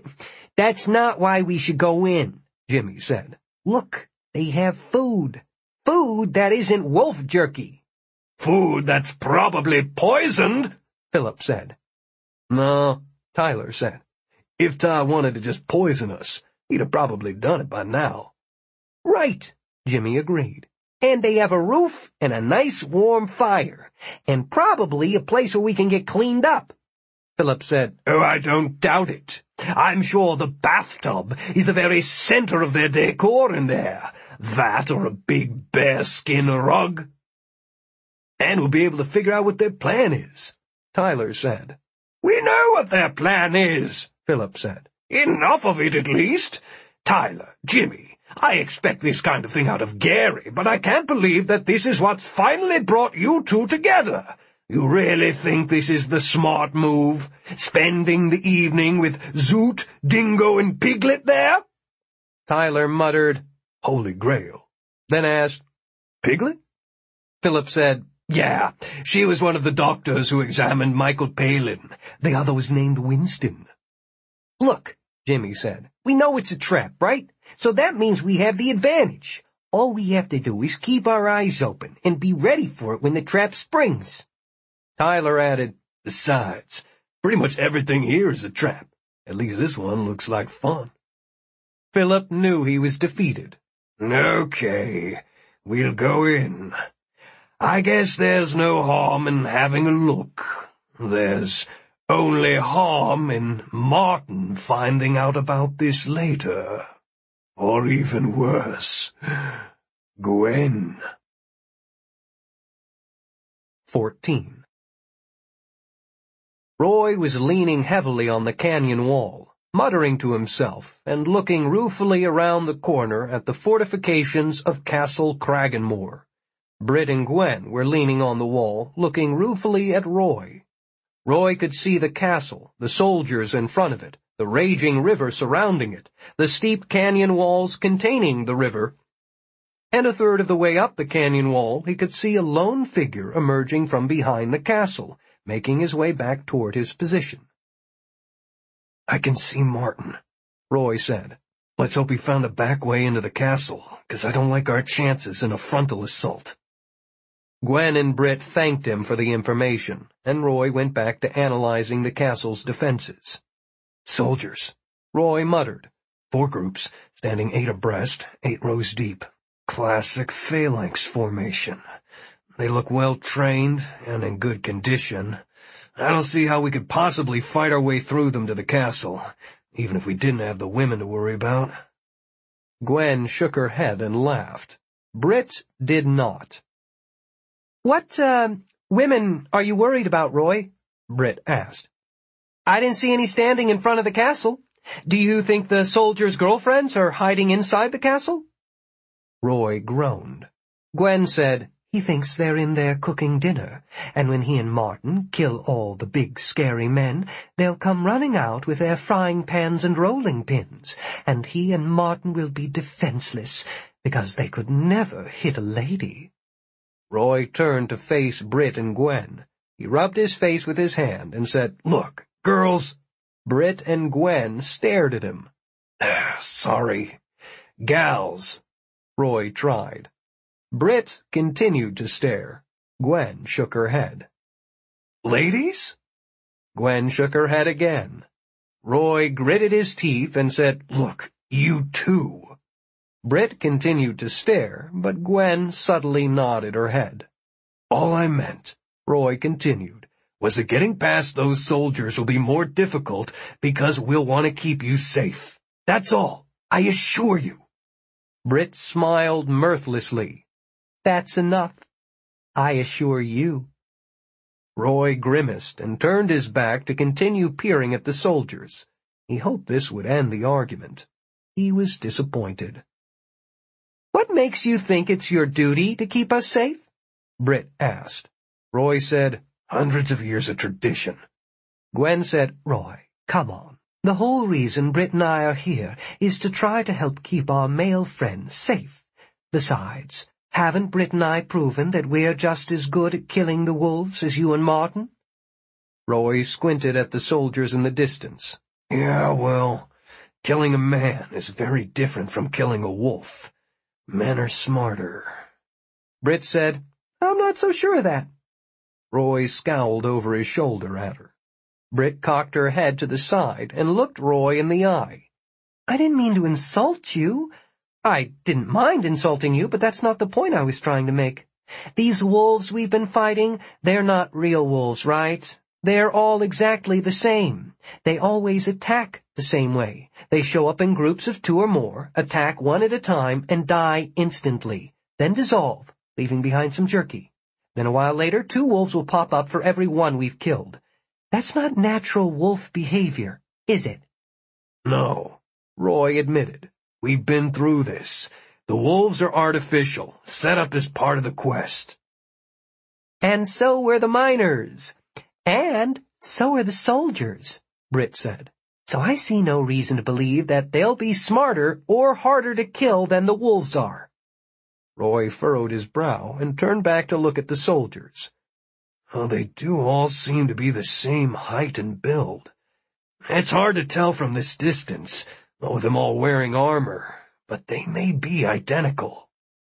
not why we should go in," Jimmy said. "Look, they have food. Food that isn't wolf jerky." "Food that's probably poisoned," Philip said. "No," Tyler said. "If Todd wanted to just poison us, he'd have probably done it by now." "Right," Jimmy agreed. "And they have a roof and a nice warm fire, and probably a place where we can get cleaned up." Philip said, "Oh, I don't doubt it. I'm sure the bathtub is the very center of their decor in there. That or a big bearskin rug." "And we'll be able to figure out what their plan is," Tyler said. "We know what their plan is," Philip said. "Enough of it, at least. Tyler, Jimmy, I expect this kind of thing out of Gary, but I can't believe that this is what's finally brought you two together. You really think this is the smart move? Spending the evening with Zoot, Dingo, and Piglet there?" Tyler muttered, "Holy Grail," then asked, "Piglet?" Philip said, Yeah, she was one of the doctors who examined Michael Palin. The other was named Winston. Look, Jimmy said, we know it's a trap, right? So that means we have the advantage. All we have to do is keep our eyes open and be ready for it when the trap springs. Tyler added, Besides, pretty much everything here is a trap. At least this one looks like fun. Philip knew he was defeated. Okay, we'll go in. I guess there's no harm in having a look. There's only harm in Martin finding out about this later. Or even worse, Gwen. 14. Roy was leaning heavily on the canyon wall, muttering to himself and looking ruefully around the corner at the fortifications of Castle Cragganmore. Britt and Gwen were leaning on the wall, looking ruefully at Roy. Roy could see the castle, the soldiers in front of it, the raging river surrounding it, the steep canyon walls containing the river, and a third of the way up the canyon wall he could see a lone figure emerging from behind the castle, making his way back toward his position. I can see Martin, Roy said. Let's hope he found a back way into the castle, 'cause I don't like our chances in a frontal assault. Gwen and Britt thanked him for the information, and Roy went back to analyzing the castle's defenses. Soldiers, Roy muttered. 4 groups, standing 8 abreast, 8 rows deep. Classic phalanx formation. They look well-trained and in good condition. I don't see how we could possibly fight our way through them to the castle, even if we didn't have the women to worry about. Gwen shook her head and laughed. Britt did not. What, women are you worried about, Roy? Britt asked. I didn't see any standing in front of the castle. Do you think the soldiers' girlfriends are hiding inside the castle? Roy groaned. Gwen said, he thinks they're in there cooking dinner, and when he and Martin kill all the big scary men, they'll come running out with their frying pans and rolling pins, and he and Martin will be defenseless, because they could never hit a lady. Roy turned to face Britt and Gwen. He rubbed his face with his hand and said, Look, girls. Britt and Gwen stared at him. Sorry. Gals. Roy tried. Britt continued to stare. Gwen shook her head. Ladies? Gwen shook her head again. Roy gritted his teeth and said, Look, you too. Britt continued to stare, but Gwen subtly nodded her head. All I meant, Roy continued, was that getting past those soldiers will be more difficult because we'll want to keep you safe. That's all, I assure you. Britt smiled mirthlessly. That's enough. I assure you. Roy grimaced and turned his back to continue peering at the soldiers. He hoped this would end the argument. He was disappointed. What makes you think it's your duty to keep us safe? Britt asked. Roy said, Hundreds of years of tradition. Gwen said, Roy, come on. The whole reason Britt and I are here is to try to help keep our male friends safe. Besides, haven't Britt and I proven that we're just as good at killing the wolves as you and Martin? Roy squinted at the soldiers in the distance. Yeah, well, killing a man is very different from killing a wolf. Men are smarter. Britt said, I'm not so sure of that. Roy scowled over his shoulder at her. Britt cocked her head to the side and looked Roy in the eye. I didn't mean to insult you. I didn't mind insulting you, but that's not the point I was trying to make. These wolves we've been fighting, they're not real wolves, right? They're all exactly the same. They always attack the same way. They show up in groups of 2 or more, attack one at a time, and die instantly, then dissolve, leaving behind some jerky. Then a while later, 2 wolves will pop up for every one we've killed. That's not natural wolf behavior, is it? No, Roy admitted. We've been through this. The wolves are artificial, set up as part of the quest. And so were the miners. And so are the soldiers, Britt said. So I see no reason to believe that they'll be smarter or harder to kill than the wolves are. Roy furrowed his brow and turned back to look at the soldiers. Oh, they do all seem to be the same height and build. It's hard to tell from this distance, with them all wearing armor, but they may be identical.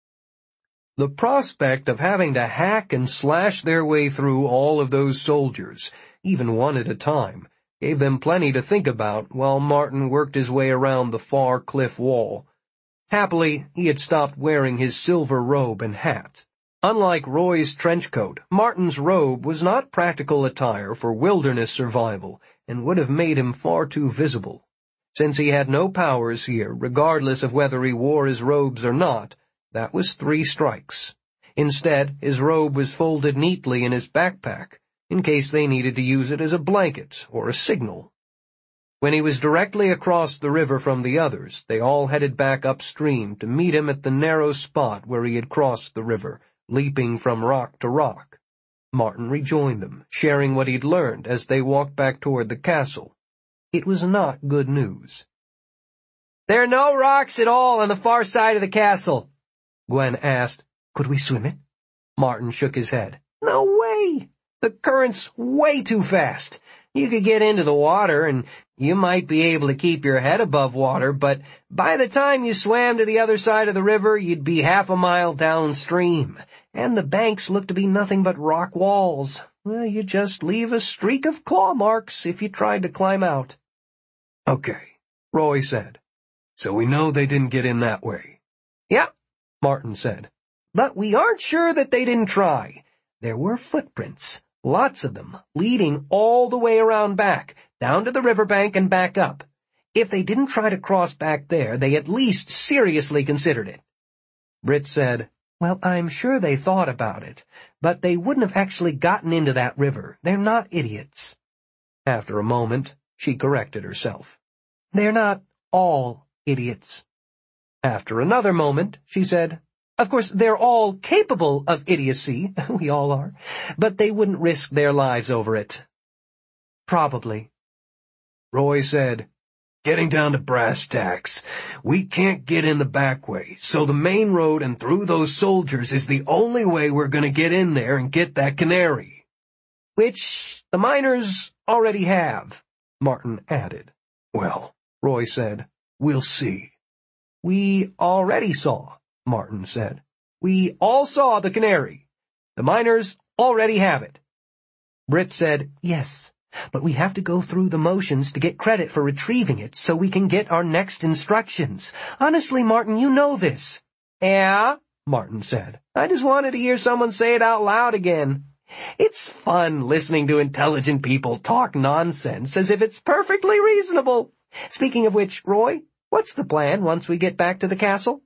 The prospect of having to hack and slash their way through all of those soldiers, even one at a time, gave them plenty to think about while Martin worked his way around the far cliff wall. Happily, he had stopped wearing his silver robe and hat. Unlike Roy's trench coat, Martin's robe was not practical attire for wilderness survival and would have made him far too visible. Since he had no powers here, regardless of whether he wore his robes or not, that was 3 strikes. Instead, his robe was folded neatly in his backpack, in case they needed to use it as a blanket or a signal. When he was directly across the river from the others, they all headed back upstream to meet him at the narrow spot where he had crossed the river, leaping from rock to rock. Martin rejoined them, sharing what he'd learned as they walked back toward the castle. It was not good news. "There are no rocks at all on the far side of the castle," Gwen asked. "Could we swim it?" Martin shook his head. "No way! The current's way too fast. You could get into the water, and you might be able to keep your head above water, but by the time you swam to the other side of the river, you'd be half a mile downstream, and the banks look to be nothing but rock walls. Well, you'd just leave a streak of claw marks if you tried to climb out." "Okay," Roy said. "So we know they didn't get in that way." "Yeah," Martin said. "But we aren't sure that they didn't try. There were footprints, lots of them, leading all the way around back, down to the riverbank and back up. If they didn't try to cross back there, they at least seriously considered it." Britt said, "Well, I'm sure they thought about it, but they wouldn't have actually gotten into that river. They're not idiots." After a moment, she corrected herself. "They're not all idiots." After another moment, she said, "Of course, they're all capable of idiocy, we all are, but they wouldn't risk their lives over it." "Probably." Roy said, "Getting down to brass tacks, we can't get in the back way, so the main road and through those soldiers is the only way we're going to get in there and get that canary." "Which the miners already have," Martin added. "Well," Roy said, "we'll see." "We already saw," Martin said. "We all saw the canary. The miners already have it." Britt said, "Yes, but we have to go through the motions to get credit for retrieving it so we can get our next instructions. Honestly, Martin, you know this." "Yeah," Martin said. "I just wanted to hear someone say it out loud again. It's fun listening to intelligent people talk nonsense as if it's perfectly reasonable. Speaking of which, Roy, what's the plan once we get back to the castle?"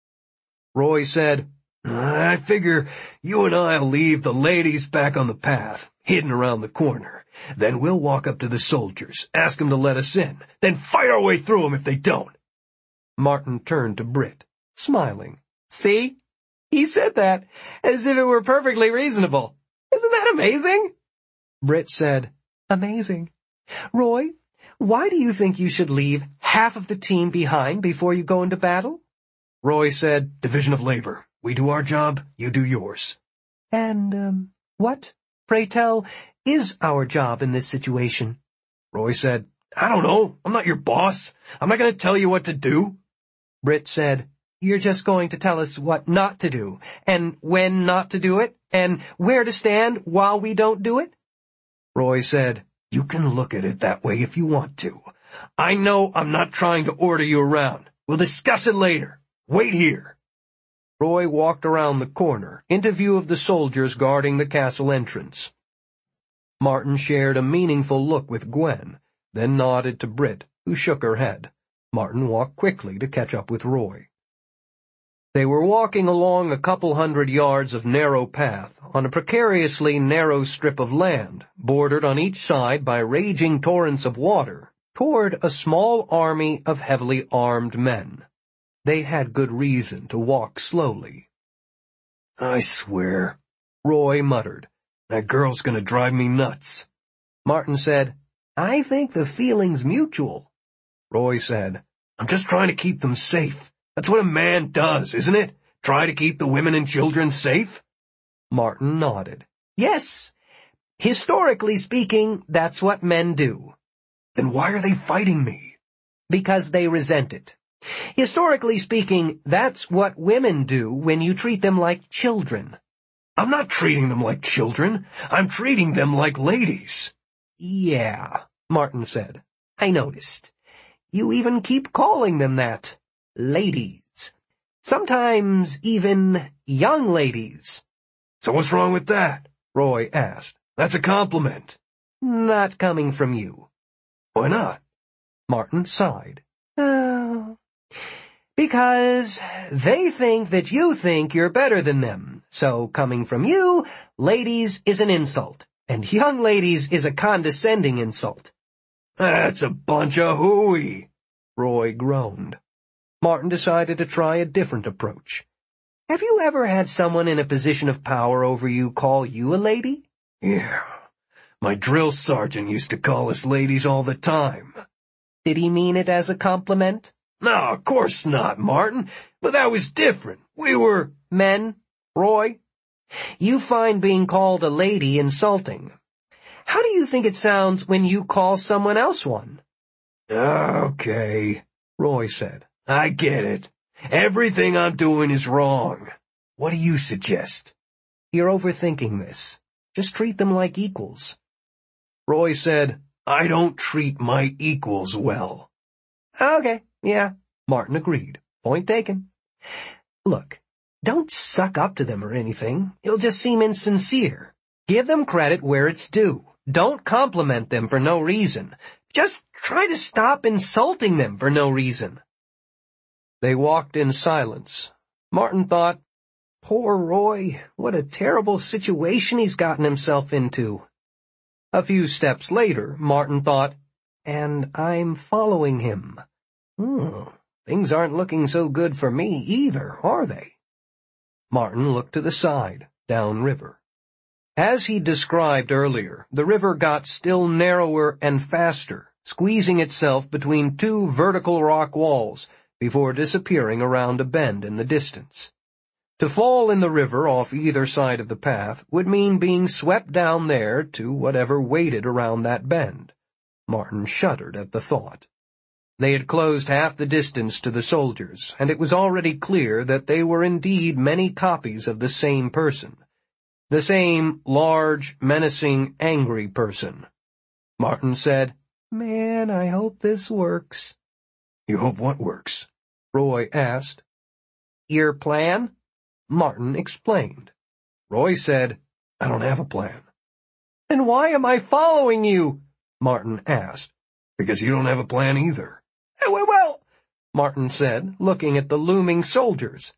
Roy said, "I figure you and I'll leave the ladies back on the path, hidden around the corner. Then we'll walk up to the soldiers, ask them to let us in, then fight our way through them if they don't." Martin turned to Britt, smiling. "See? He said that as if it were perfectly reasonable. Isn't that amazing?" Britt said, "Amazing. Roy, why do you think you should leave half of the team behind before you go into battle?" Roy said, "Division of labor. We do our job, you do yours." "And, what, pray tell, is our job in this situation?" Roy said, "I don't know. I'm not your boss. I'm not going to tell you what to do." Britt said, "You're just going to tell us what not to do, and when not to do it, and where to stand while we don't do it?" Roy said, "You can look at it that way if you want to. I know I'm not trying to order you around. We'll discuss it later. Wait here." Roy walked around the corner, into view of the soldiers guarding the castle entrance. Martin shared a meaningful look with Gwen, then nodded to Britt, who shook her head. Martin walked quickly to catch up with Roy. They were walking along a couple 100 yards of narrow path on a precariously narrow strip of land, bordered on each side by raging torrents of water, toward a small army of heavily armed men. They had good reason to walk slowly. "I swear," Roy muttered, "that girl's going to drive me nuts." Martin said, "I think the feeling's mutual." Roy said, "I'm just trying to keep them safe. That's what a man does, isn't it? Try to keep the women and children safe? Martin nodded. Yes. Historically speaking, that's what men do. Then why are they fighting me? Because they resent it. Historically speaking, that's what women do when you treat them like children. I'm not treating them like children. I'm treating them like ladies. Yeah, Martin said. I noticed. You even keep calling them that. Ladies. Sometimes even young ladies. So what's wrong with that? Roy asked. That's a compliment. Not coming from you. Why not? Martin sighed. Because they think that you think you're better than them. So coming from you, ladies is an insult, and young ladies is a condescending insult. That's a bunch of hooey, Roy groaned. Martin decided to try a different approach. Have you ever had someone in a position of power over you call you a lady? Yeah. My drill sergeant used to call us ladies all the time. Did he mean it as a compliment? No, of course not, Martin. But that was different. We were men, Roy. You find being called a lady insulting. How do you think it sounds when you call someone else one? Okay, Roy said. I get it. Everything I'm doing is wrong. What do you suggest? You're overthinking this. Just treat them like equals. Roy said, I don't treat my equals well. Okay, yeah, Martin agreed. Point taken. Look, don't suck up to them or anything. It'll just seem insincere. Give them credit where it's due. Don't compliment them for no reason. Just try to stop insulting them for no reason. They walked in silence. Martin thought, poor Roy, what a terrible situation he's gotten himself into. A few steps later, Martin thought, and I'm following him. Things aren't looking so good for me either, are they? Martin looked to the side, downriver. As he described earlier, the river got still narrower and faster, squeezing itself between two vertical rock walls before disappearing around a bend in the distance. To fall in the river off either side of the path would mean being swept down there to whatever waited around that bend. Martin shuddered at the thought. They had closed half the distance to the soldiers, and it was already clear that they were indeed many copies of the same person. The same large, menacing, angry person. Martin said, Man, I hope this works. You hope what works? Roy asked. Your plan? Martin explained. Roy said, I don't have a plan. Then why am I following you? Martin asked. Because you don't have a plan either. Well, Martin said, looking at the looming soldiers.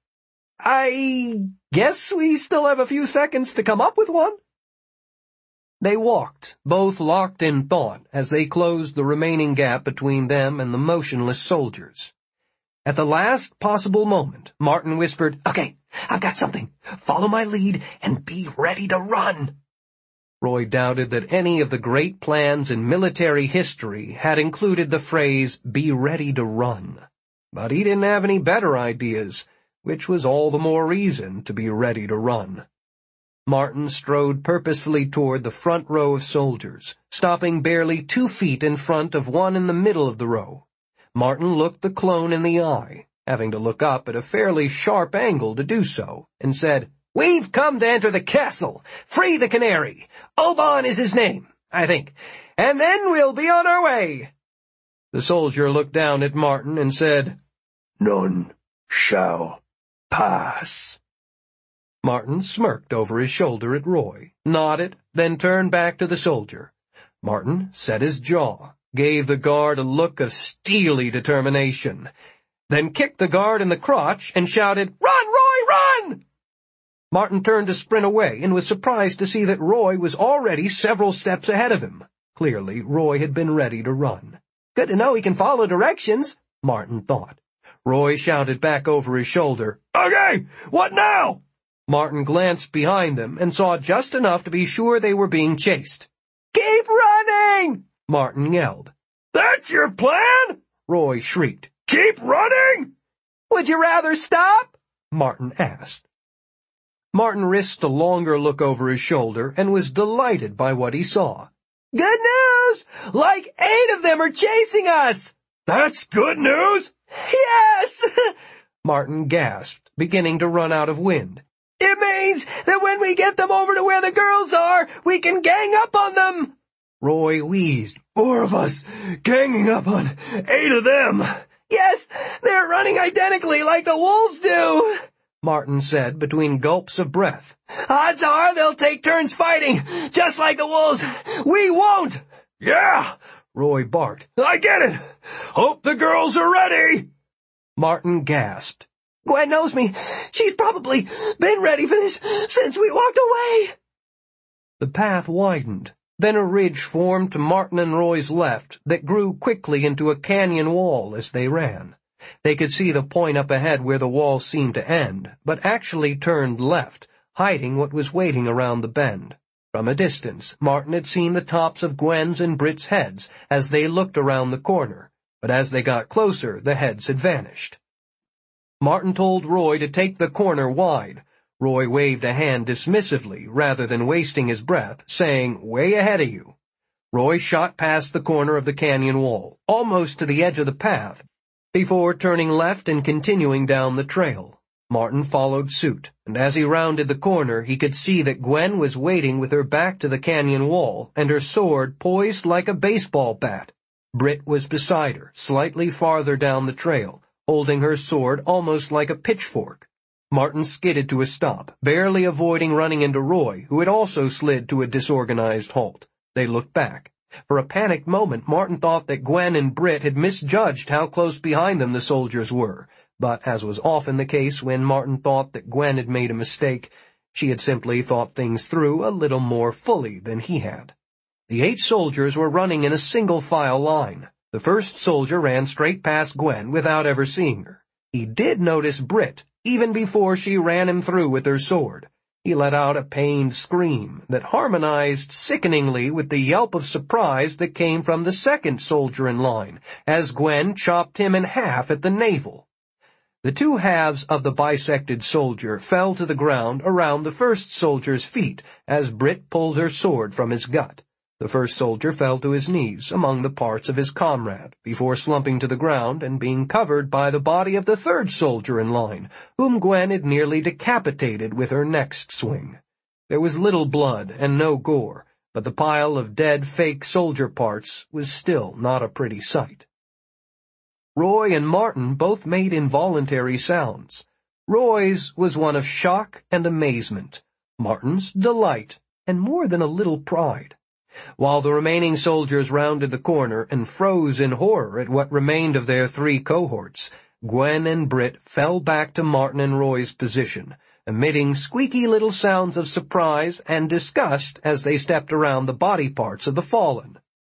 I guess we still have a few seconds to come up with one. They walked, both locked in thought, as they closed the remaining gap between them and the motionless soldiers. At the last possible moment, Martin whispered, Okay, I've got something. Follow my lead and be ready to run. Roy doubted that any of the great plans in military history had included the phrase, be ready to run. But he didn't have any better ideas, which was all the more reason to be ready to run. Martin strode purposefully toward the front row of soldiers, stopping barely 2 feet in front of one in the middle of the row. Martin looked the clone in the eye, having to look up at a fairly sharp angle to do so, and said, We've come to enter the castle. Free the canary. Oban is his name, I think. And then we'll be on our way. The soldier looked down at Martin and said, None shall pass. Martin smirked over his shoulder at Roy, nodded, then turned back to the soldier. Martin set his jaw, gave the guard a look of steely determination, then kicked the guard in the crotch and shouted, Run, Roy, run! Martin turned to sprint away and was surprised to see that Roy was already several steps ahead of him. Clearly, Roy had been ready to run. Good to know he can follow directions, Martin thought. Roy shouted back over his shoulder, Okay, what now? Martin glanced behind them and saw just enough to be sure they were being chased. Keep running! Martin yelled. That's your plan? Roy shrieked. Keep running? Would you rather stop? Martin asked. Martin risked a longer look over his shoulder and was delighted by what he saw. Good news! Like 8 of them are chasing us! That's good news! Yes! Martin gasped, beginning to run out of wind. It means that when we get them over to where the girls are, we can gang up on them! Roy wheezed. 4 of us, ganging up on 8 of them. Yes, they're running identically like the wolves do, Martin said between gulps of breath. Odds are they'll take turns fighting, just like the wolves. We won't! Yeah, Roy barked. I get it. Hope the girls are ready. Martin gasped. Gwen knows me. She's probably been ready for this since we walked away. The path widened. Then a ridge formed to Martin and Roy's left that grew quickly into a canyon wall as they ran. They could see the point up ahead where the wall seemed to end, but actually turned left, hiding what was waiting around the bend. From a distance, Martin had seen the tops of Gwen's and Britt's heads as they looked around the corner, but as they got closer, the heads had vanished. Martin told Roy to take the corner wide. Roy waved a hand dismissively rather than wasting his breath, saying, "Way ahead of you." Roy shot past the corner of the canyon wall, almost to the edge of the path, before turning left and continuing down the trail. Martin followed suit, and as he rounded the corner, he could see that Gwen was waiting with her back to the canyon wall and her sword poised like a baseball bat. Britt was beside her, slightly farther down the trail, holding her sword almost like a pitchfork. Martin skidded to a stop, barely avoiding running into Roy, who had also slid to a disorganized halt. They looked back. For a panicked moment, Martin thought that Gwen and Britt had misjudged how close behind them the soldiers were, but as was often the case when Martin thought that Gwen had made a mistake, she had simply thought things through a little more fully than he had. The 8 soldiers were running in a single-file line. The first soldier ran straight past Gwen without ever seeing her. He did notice Britt, even before she ran him through with her sword. He let out a pained scream that harmonized sickeningly with the yelp of surprise that came from the second soldier in line, as Gwen chopped him in half at the navel. The 2 halves of the bisected soldier fell to the ground around the first soldier's feet as Britt pulled her sword from his gut. The first soldier fell to his knees among the parts of his comrade, before slumping to the ground and being covered by the body of the third soldier in line, whom Gwen had nearly decapitated with her next swing. There was little blood and no gore, but the pile of dead fake soldier parts was still not a pretty sight. Roy and Martin both made involuntary sounds. Roy's was one of shock and amazement, Martin's delight, and more than a little pride. While the remaining soldiers rounded the corner and froze in horror at what remained of their 3 cohorts, Gwen and Britt fell back to Martin and Roy's position, emitting squeaky little sounds of surprise and disgust as they stepped around the body parts of the fallen.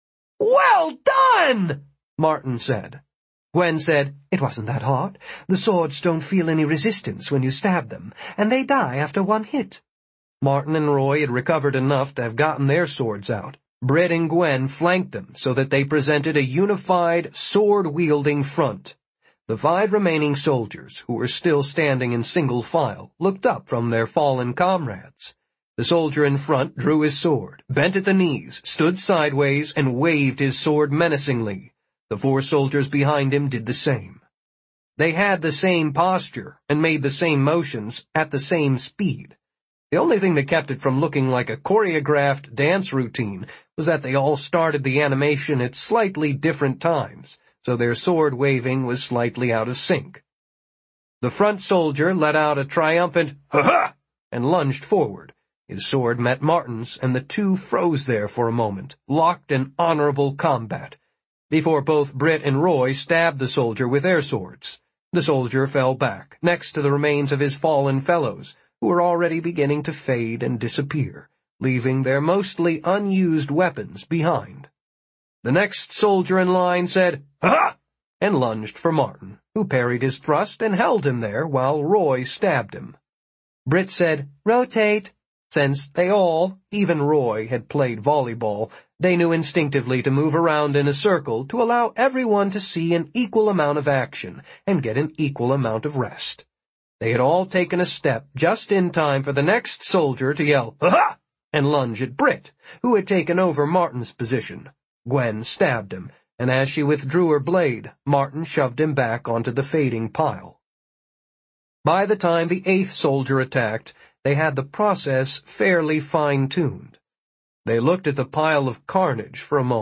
"Well done!" Martin said. Gwen said, "It wasn't that hard. The swords don't feel any resistance when you stab them, and they die after 1 hit. Martin and Roy had recovered enough to have gotten their swords out. Britt and Gwen flanked them so that they presented a unified, sword-wielding front. The 5 remaining soldiers, who were still standing in single file, looked up from their fallen comrades. The soldier in front drew his sword, bent at the knees, stood sideways, and waved his sword menacingly. The 4 soldiers behind him did the same. They had the same posture and made the same motions at the same speed. The only thing that kept it from looking like a choreographed dance routine was that they all started the animation at slightly different times, so their sword waving was slightly out of sync. The front soldier let out a triumphant "Ha-ha!" and lunged forward. His sword met Martin's, and the 2 froze there for a moment, locked in honorable combat, before both Britt and Roy stabbed the soldier with their swords. The soldier fell back, next to the remains of his fallen fellows, who were already beginning to fade and disappear, leaving their mostly unused weapons behind. The next soldier in line said, "Ha!" and lunged for Martin, who parried his thrust and held him there while Roy stabbed him. Britt said, "Rotate." Since they all, even Roy, had played volleyball, they knew instinctively to move around in a circle to allow everyone to see an equal amount of action and get an equal amount of rest. They had all taken a step just in time for the next soldier to yell, "Aha!" and lunge at Britt, who had taken over Martin's position. Gwen stabbed him, and as she withdrew her blade, Martin shoved him back onto the fading pile. By the time the 8th soldier attacked, they had the process fairly fine-tuned. They looked at the pile of carnage for a moment.